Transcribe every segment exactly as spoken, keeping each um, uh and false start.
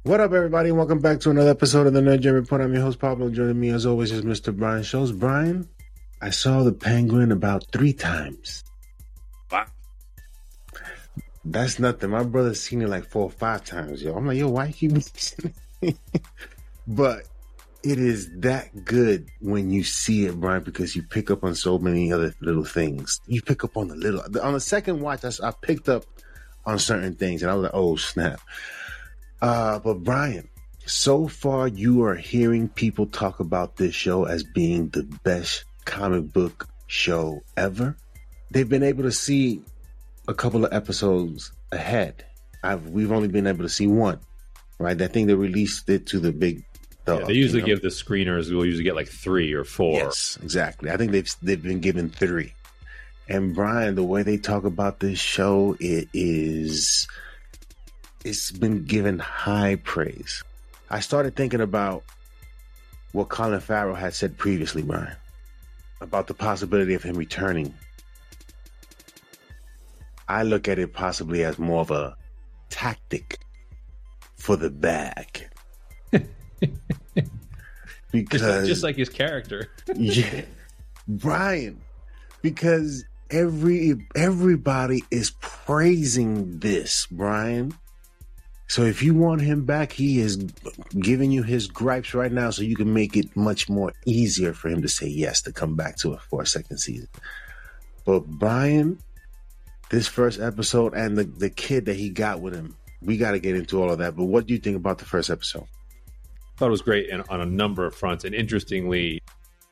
What up, everybody? Welcome back to another episode of the Nerd Jam Report. I'm your host, Pablo. Joining me, as always, is Mister Brian Shows. Brian, I saw the Penguin about three times. Wow. That's nothing. My brother's seen it like four or five times, yo. I'm like, yo, why you keep watching it? But it is that good when you see it, Brian, because you pick up on so many other little things. You pick up on the little... On the second watch, I, I picked up on certain things, and I was like, oh, snap. Uh, but Brian, so far you are hearing people talk about this show as being the best comic book show ever. They've been able to see a couple of episodes ahead. I've, we've only been able to see one, right? I think they released it to the big... The, yeah, they usually you know? give the screeners, we'll usually get like three or four. Yes, exactly. I think they've they've been given three. And Brian, the way they talk about this show, it is... It's been given high praise. I started thinking about what Colin Farrell had said previously, Brian, about the possibility of him returning. I look at it possibly as more of a tactic for the bag. Because just, just like his character. Yeah, Brian, because every everybody is praising this, Brian. So if you want him back, he is giving you his gripes right now so you can make it much more easier for him to say yes, to come back to it for a second season. But Brian, this first episode and the, the kid that he got with him, we got to get into all of that. But what do you think about the first episode? I thought it was great in, on a number of fronts. And interestingly,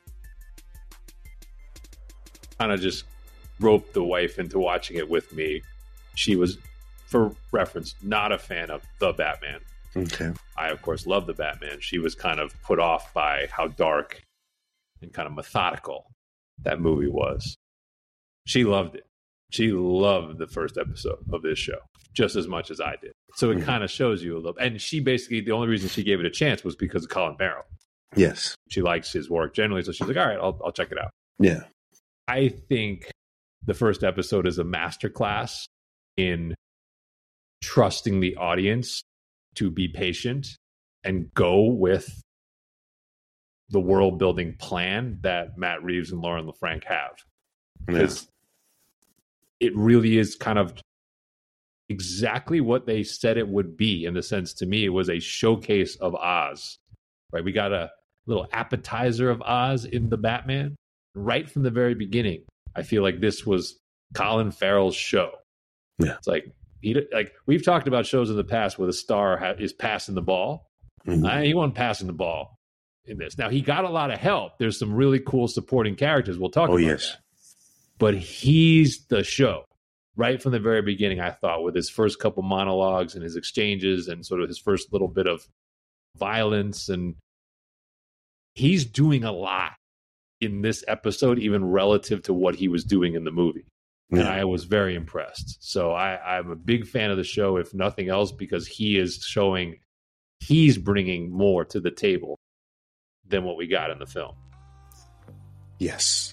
kind of just roped the wife into watching it with me. She was... For reference, not a fan of the Batman. Okay. I, of course, love the Batman. She was kind of put off by how dark and kind of methodical that movie was. She loved it. She loved the first episode of this show just as much as I did. So it mm-hmm. kind of shows you a little. And she basically, the only reason she gave it a chance was because of Colin Farrell. Yes. She likes his work generally. So she's like, all right, I'll, I'll check it out. Yeah. I think the first episode is a masterclass in trusting the audience to be patient and go with the world building plan that Matt Reeves and Lauren LaFranc have. Because yeah. it really is kind of exactly what they said it would be, in the sense, to me, it was a showcase of Oz. Right? We got a little appetizer of Oz in the Batman right from the very beginning. I feel like this was Colin Farrell's show. Yeah. It's like, He like we've talked about shows in the past where the star ha- is passing the ball. Mm-hmm. Uh, he wasn't passing the ball in this. Now, he got a lot of help. There's some really cool supporting characters. We'll talk oh, about yes. that. But he's the show right from the very beginning, I thought, with his first couple monologues and his exchanges and sort of his first little bit of violence. And he's doing a lot in this episode, even relative to what he was doing in the movie. And yeah. I was very impressed. So I, I'm a big fan of the show, if nothing else, because he is showing he's bringing more to the table than what we got in the film. Yes.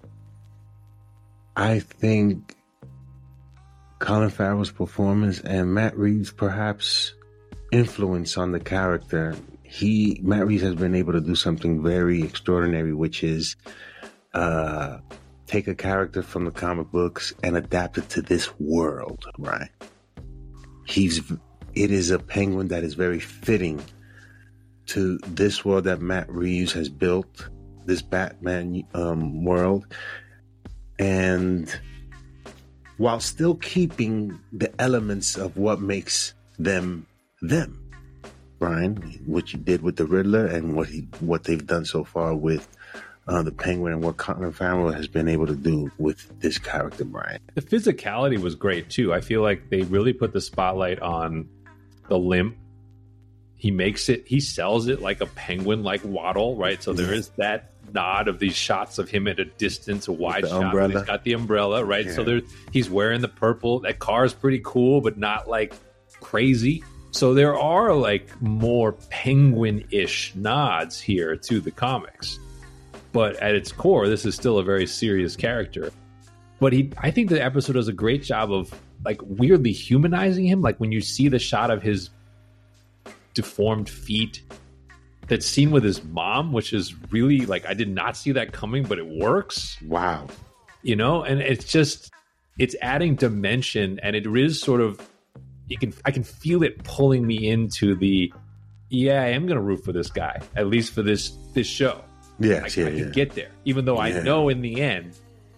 I think Colin Farrell's performance and Matt Reeves' perhaps influence on the character, he Matt Reeves has been able to do something very extraordinary, which is... uh take a character from the comic books and adapt it to this world, right? He's, it is a Penguin that is very fitting to this world that Matt Reeves has built, this Batman um, world, and while still keeping the elements of what makes them them, Brian, what you did with the Riddler and what he, what they've done so far with Uh, the Penguin, and what Colin Farrell has been able to do with this character, Brian. The physicality was great, too. I feel like they really put the spotlight on the limp. He makes it, he sells it like a penguin-like waddle, right? So there is that nod of these shots of him at a distance, a wide shot. Umbrella. He's got the umbrella, right? Yeah. So there, he's wearing the purple. That car is pretty cool, but not like crazy. So there are like more penguin-ish nods here to the comics. But at its core, this is still a very serious character. But he, I think the episode does a great job of like weirdly humanizing him. Like when you see the shot of his deformed feet. That scene with his mom, which is really like, I did not see that coming, but it works. Wow. You know, and it's just, it's adding dimension, and it is sort of, you can, I can feel it pulling me into the, yeah, I am going to root for this guy, at least for this, this show. Yes, I, yeah, I can yeah. get there, even though Yeah. I know in the end,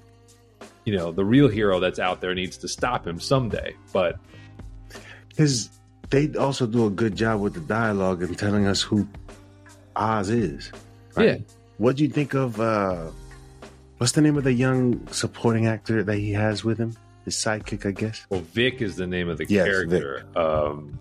you know, the real hero that's out there needs to stop him someday. But His, they also do a good job with the dialogue and telling us who Oz is. Right? yeah, What do you think of, uh, what's the name of the young supporting actor that he has with him? His sidekick, I guess. well, Vic is the name of the Yes, character. Um,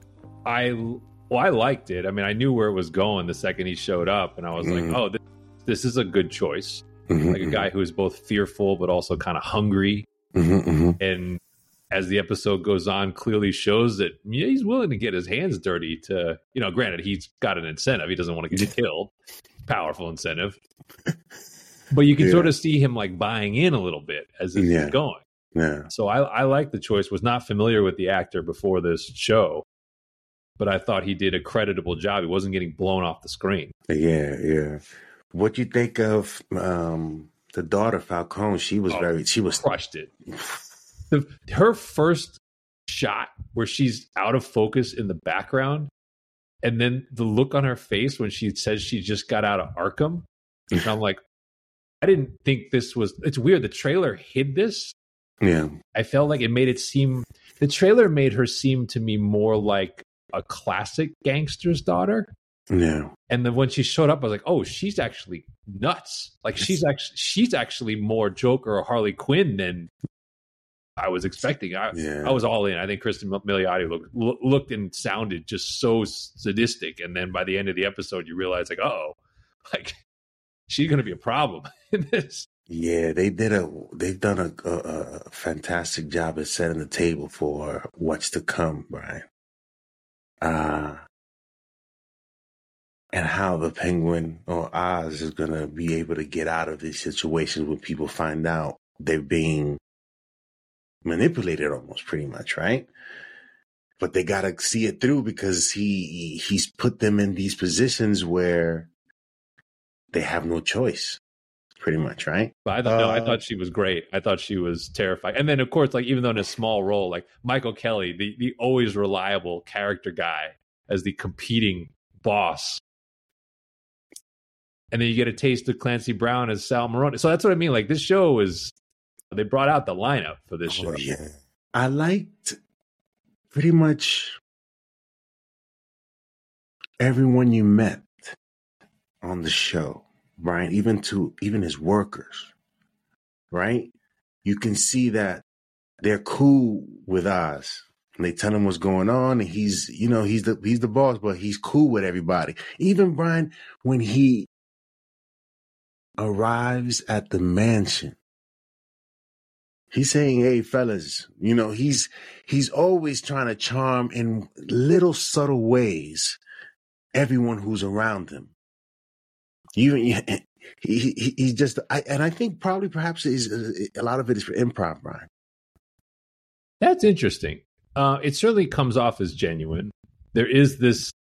I, well, I liked it. I mean, I knew where it was going the second he showed up, and I was Mhm. like, oh, this, this is a good choice. Mm-hmm, Like a guy who is both fearful but also kind of hungry. mm-hmm, mm-hmm. And as the episode goes on, clearly shows that yeah, he's willing to get his hands dirty to, you know, granted, he's got an incentive. He doesn't want to get killed. Powerful incentive. But you can Yeah. sort of see him like buying in a little bit as this Yeah. is going. Yeah. So I, I like the choice. Was not familiar with the actor before this show, but I thought he did a creditable job. He wasn't getting blown off the screen. Yeah, yeah. What you think of um, the daughter Falcone? She was Oh, very. She was. Crushed it. The, her first shot where she's out of focus in the background, and then the look on her face when she says she just got out of Arkham, and I'm like, I didn't think this was. It's weird. The trailer hid this. Yeah. I felt like it made it seem. The trailer made her seem to me more like a classic gangster's daughter. Yeah. And then when she showed up, I was like, "Oh, she's actually nuts! Like she's actually she's actually more Joker or Harley Quinn than I was expecting." I, Yeah. I was all in. I think Kristen Milioti looked lo- looked and sounded just so sadistic. And then by the end of the episode, you realize, like, oh, like she's going to be a problem in this. Yeah, they did a. They've done a, a, a fantastic job at setting the table for what's to come, Brian. Uh and how the Penguin or Oz is gonna be able to get out of these situations when people find out they're being manipulated, almost pretty much, right? But they gotta see it through because he he's put them in these positions where they have no choice. Pretty much, right? But I thought, no, I Uh, thought she was great. I thought she was terrifying. And then, of course, like even though in a small role, like Michael Kelly, the the always reliable character guy as the competing boss. And then you get a taste of Clancy Brown as Sal Marone. So that's what I mean. Like this show is, they brought out the lineup for this show. Oh, yeah. I liked pretty much everyone you met on the show, Brian, even to even his workers, right? You can see that they're cool with Oz. And they tell him what's going on, and he's, you know, he's the he's the boss, but he's cool with everybody. Even Brian, when he arrives at the mansion, he's saying, "Hey, fellas," you know, he's he's always trying to charm in little subtle ways everyone who's around him. Even he, he he's just, I, and I think probably perhaps is a lot of it is for improv, Brian. That's interesting. Uh, it certainly comes off as genuine. There is this,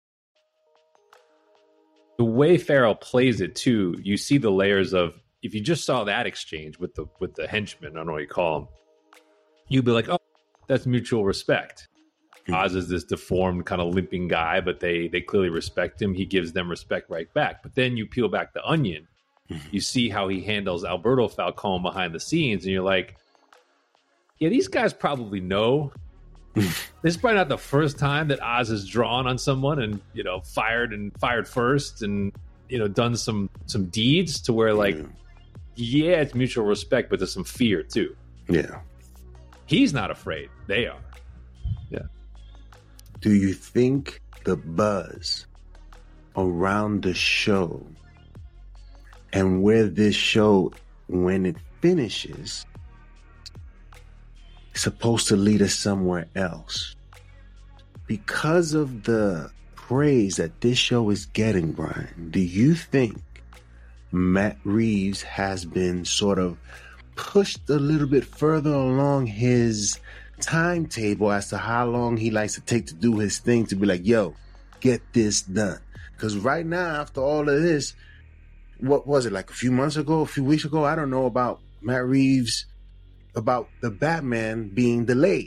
the way Farrell plays it too. You see the layers of. If you just saw that exchange with the with the henchman, I don't know what you call him, you'd be like, "Oh, that's mutual respect." Mm-hmm. Oz is this deformed, kind of limping guy, but they they clearly respect him. He gives them respect right back. But then you peel back the onion, mm-hmm. you see how he handles Alberto Falcone behind the scenes, and you're like, "Yeah, these guys probably know." This is probably not the first time that Oz has drawn on someone and, you know, fired and fired first and, you know, done some some deeds to where, like, yeah, yeah it's mutual respect, but there's some fear too. Yeah. He's not afraid. They are. Yeah. Do you think the buzz around the show and where this show, when it finishes, supposed to lead us somewhere else? Because of the praise that this show is getting, Brian, do you think Matt Reeves has been sort of pushed a little bit further along his timetable as to how long he likes to take to do his thing, to be like, yo, get this done. Because right now, after all of this, what was it, like a few months ago, a few weeks ago? I don't know, about Matt Reeves, about the Batman being delayed.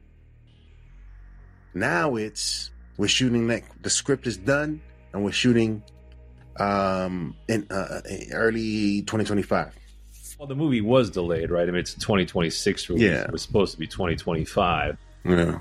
Now it's, we're shooting, like, the script is done, and we're shooting um, in, uh, in early twenty twenty-five. Well, the movie was delayed, right? I mean, it's a twenty twenty-six release. Yeah. It was supposed to be twenty twenty-five. Yeah.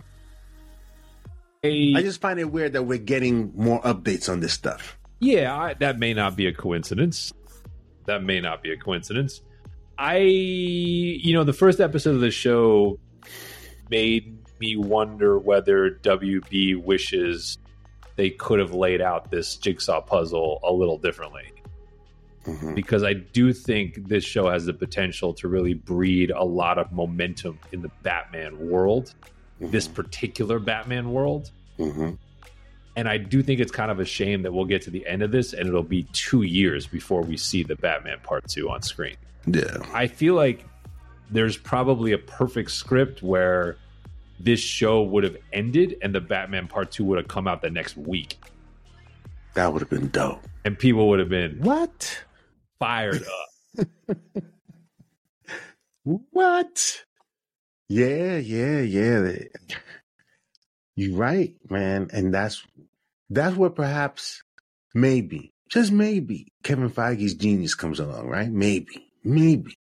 A, I just find it weird that we're getting more updates on this stuff. Yeah, I, that may not be a coincidence. That may not be a coincidence. I, you know, the first episode of the show made me wonder whether W B wishes they could have laid out this jigsaw puzzle a little differently. Mm-hmm. Because I do think this show has the potential to really breed a lot of momentum in the Batman world, mm-hmm. this particular Batman world. Mm-hmm. And I do think it's kind of a shame that we'll get to the end of this and it'll be two years before we see the Batman Part Two on screen. Yeah. I feel like there's probably a perfect script where this show would have ended and the Batman Part Two would have come out the next week. That would have been dope. And people would have been what? Fired up. What? Yeah, yeah, yeah. You're right, man. And that's that's where perhaps, maybe, just maybe, Kevin Feige's genius comes along, right? Maybe, maybe.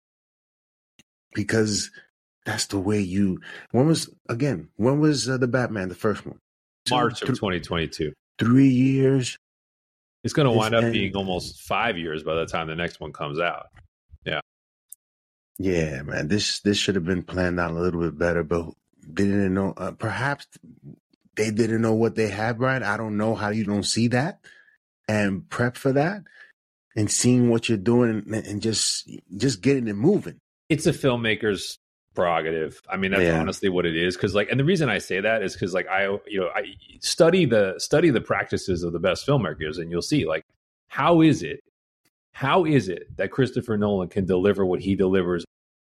Because that's the way you, when was, again, when was uh, the Batman, the first one? March Two, of twenty twenty-two. Three years. It's going to wind up end. being almost five years by the time the next one comes out. Yeah. Yeah, man. This this should have been planned out a little bit better, but they didn't know. Uh, perhaps they didn't know what they had, Brian. I don't know how you don't see that and prep for that and seeing what you're doing and, and just just getting it moving. It's a filmmaker's prerogative. I mean, that's yeah. honestly what it is. Because, like, and the reason I say that is because, like, I, you know, I study the study the practices of the best filmmakers, and you'll see, like, how is it, how is it that Christopher Nolan can deliver what he delivers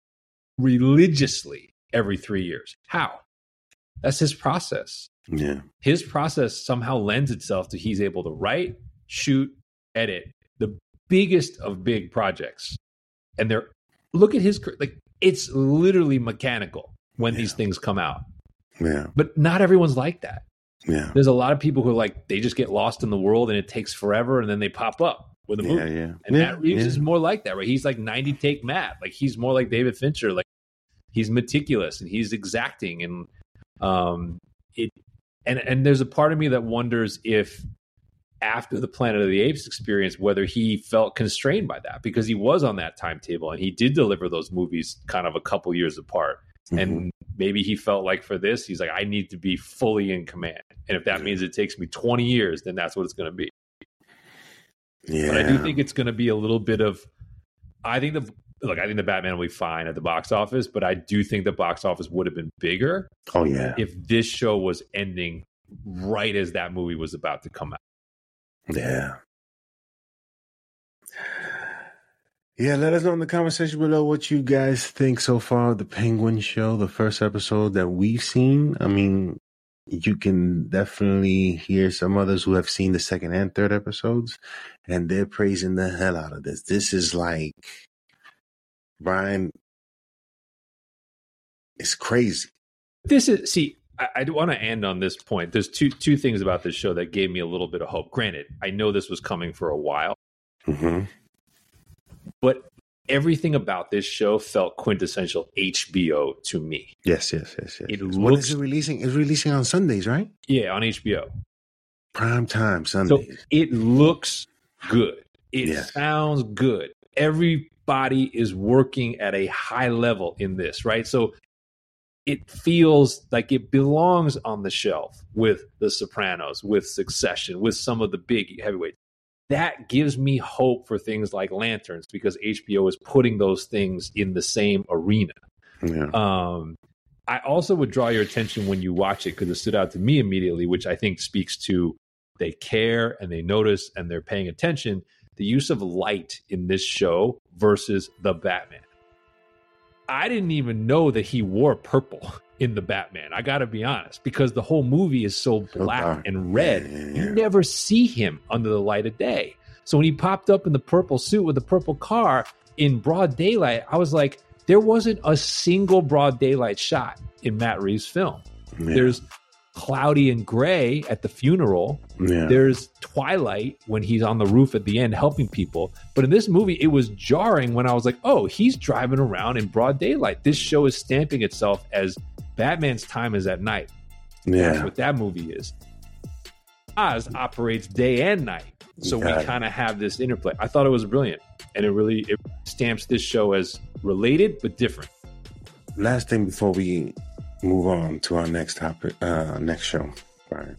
religiously every three years? How? That's his process. Yeah, his process somehow lends itself to he's able to write, shoot, edit the biggest of big projects, and they're look at his like. It's literally mechanical when yeah. these things come out. Yeah. But not everyone's like that. Yeah. There's a lot of people who are like, they just get lost in the world and it takes forever and then they pop up with a movie. Yeah, yeah. And yeah, Matt Reeves yeah. is more like that, right? He's like ninety take Matt. Like he's more like David Fincher. Like he's meticulous and he's exacting. And um it and and there's a part of me that wonders if after the Planet of the Apes experience, whether he felt constrained by that, because he was on that timetable and he did deliver those movies kind of a couple years apart. Mm-hmm. And maybe he felt like for this, he's like, I need to be fully in command. And if that yeah. means it takes me twenty years, then that's what it's going to be. Yeah. But I do think it's going to be a little bit of, I think the, look, I think the Batman will be fine at the box office, but I do think the box office would have been bigger. Oh yeah. If this show was ending right as that movie was about to come out. Yeah. Yeah, let us know in the comment section below what you guys think so far of the Penguin Show, the first episode that we've seen. I mean, you can definitely hear some others who have seen the second and third episodes, and they're praising the hell out of this. This is like, Brian, it's crazy. This is, see, I, I want to end on this point. There's two two things about this show that gave me a little bit of hope. Granted, I know this was coming for a while, mm-hmm. but everything about this show felt quintessential H B O to me. Yes, yes, yes, yes. It yes. looks, when is it releasing? It's releasing on Sundays, right? Yeah, on H B O. Prime time Sundays. So it looks good. It yes. sounds good. Everybody is working at a high level in this, right? So it feels like it belongs on the shelf with The Sopranos, with Succession, with some of the big heavyweights. That gives me hope for things like Lanterns because H B O is putting those things in the same arena. Yeah. Um, I also would draw your attention when you watch it because it stood out to me immediately, which I think speaks to they care and they notice and they're paying attention. The use of light in this show versus the Batman. I didn't even know that he wore purple in the Batman. I got to be honest, because the whole movie is so black and red. Yeah, yeah, yeah. You never see him under the light of day. So when he popped up in the purple suit with the purple car in broad daylight, I was like, there wasn't a single broad daylight shot in Matt Reeves' film. Yeah. There's cloudy and gray at the funeral. Yeah. There's twilight when he's on the roof at the end helping people. But in this movie, it was jarring when I was like, oh, he's driving around in broad daylight. This show is stamping itself as Batman's time is at night. Yeah. That's what that movie is. Oz operates day and night. So Got we kind of have this interplay. I thought it was brilliant. And it really it stamps this show as related but different. Last thing before we move on to our next topic, uh, next show. Right.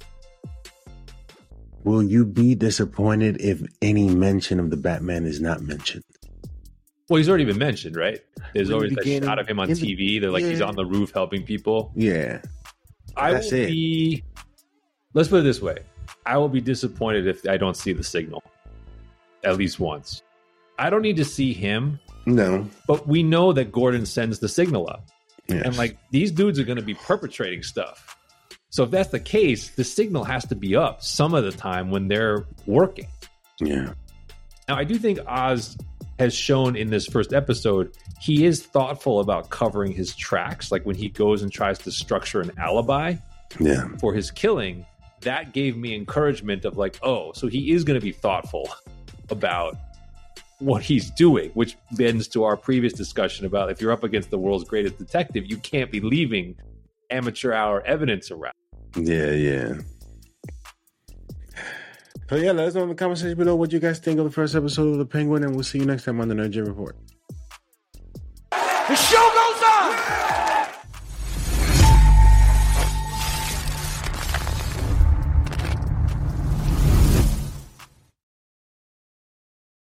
Will you be disappointed if any mention of the Batman is not mentioned? Well, he's already been mentioned, right? There's In the always that beginning- shot of him on in the- T V. They're like yeah. he's on the roof helping people. Yeah. I That's will it. be. Let's put it this way: I will be disappointed if I don't see the signal at least once. I don't need to see him, No. but we know that Gordon sends the signal up, Yes. and like these dudes are going to be perpetrating stuff. So if that's the case, the signal has to be up some of the time when they're working. Yeah. Now, I do think Oz has shown in this first episode, he is thoughtful about covering his tracks. Like when he goes and tries to structure an alibi Yeah. for his killing, that gave me encouragement of like, oh, so he is going to be thoughtful about what he's doing, which bends to our previous discussion about if you're up against the world's greatest detective, you can't be leaving amateur hour evidence around. Yeah, yeah. So yeah, let us know in the comment section below what you guys think of the first episode of The Penguin, and we'll see you next time on the Nerd Gen Report. The show goes on!